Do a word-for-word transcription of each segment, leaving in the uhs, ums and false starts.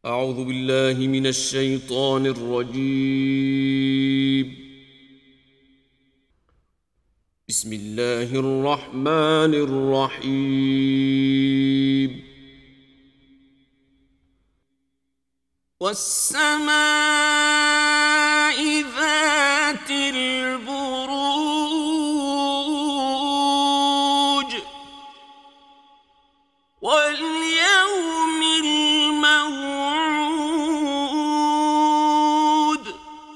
أعوذ بالله من الشيطان الرجيم. بسم الله الرحمن الرحيم. والسماء ذات البروج واليوم الموعود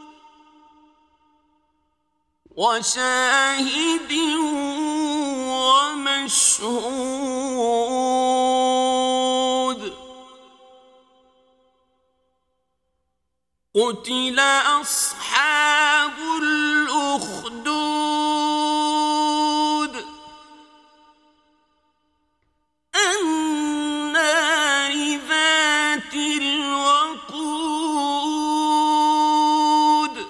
وشاهد ومشهود. قتل أصحاب الأخدود النار ذات الوقود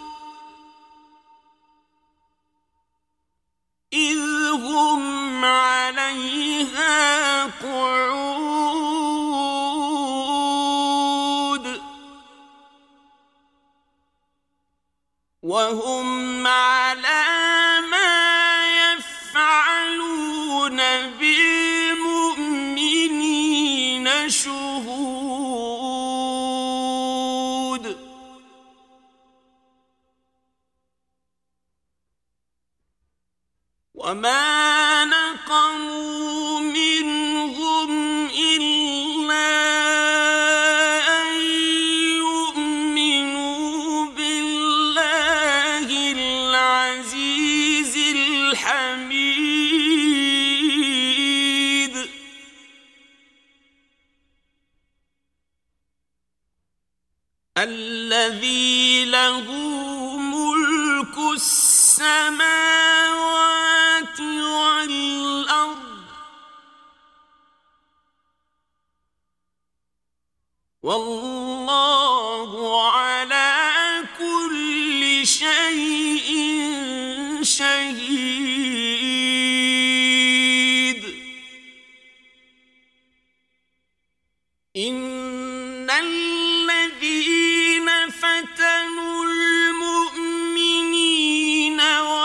إذ هم عليها قعود وهم على ما يفعلون بالمؤمنين شهود. وما نقموا منهم إلا أن يؤمنوا بالله العزيز الحميد الذي له ملك السماوات والأرض والله على كل شيء شهيد. إن الذين فتنوا المؤمنين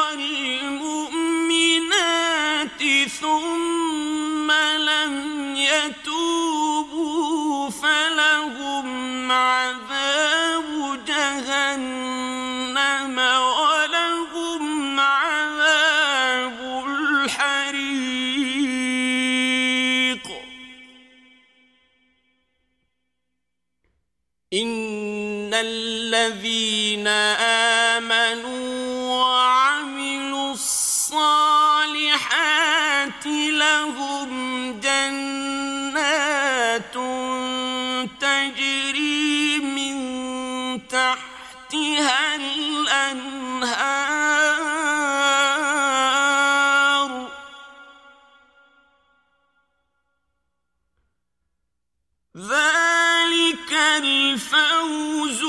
والمؤمنات ثم لم يتوبوا فلهم عذاب جهنم ولهم عذاب الحريق. إن الذين آمنوا وعملوا الصالحات لهم جنات تجري من تحتها الأنهار ذلك الفوز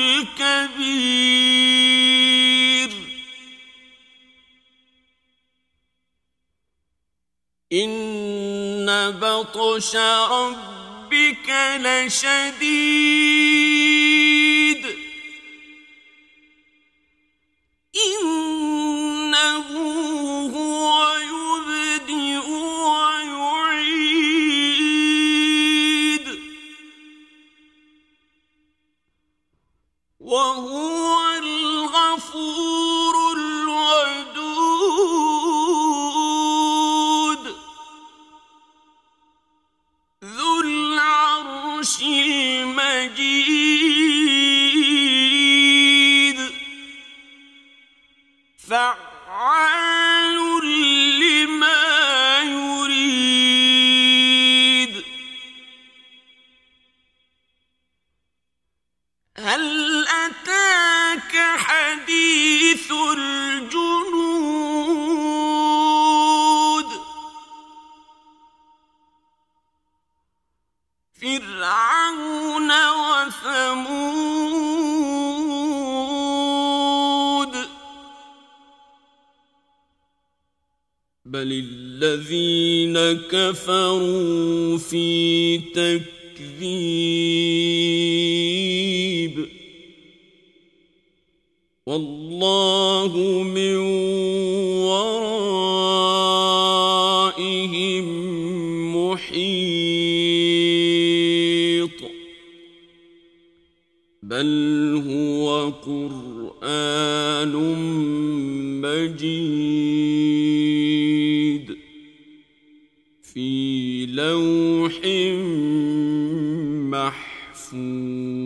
الكبير. إن بطش ربك لشديد إنه هو يبدئ ويعيد وهو الغفور الودود ذو العرش المجيد فعال لما يريد. هل أتاك حديث الجنود فرعون وثمود بل الذين كفروا في تكذيب الله من ورائهم محيط بل هو قرآن مجيد في لوح محفوظ.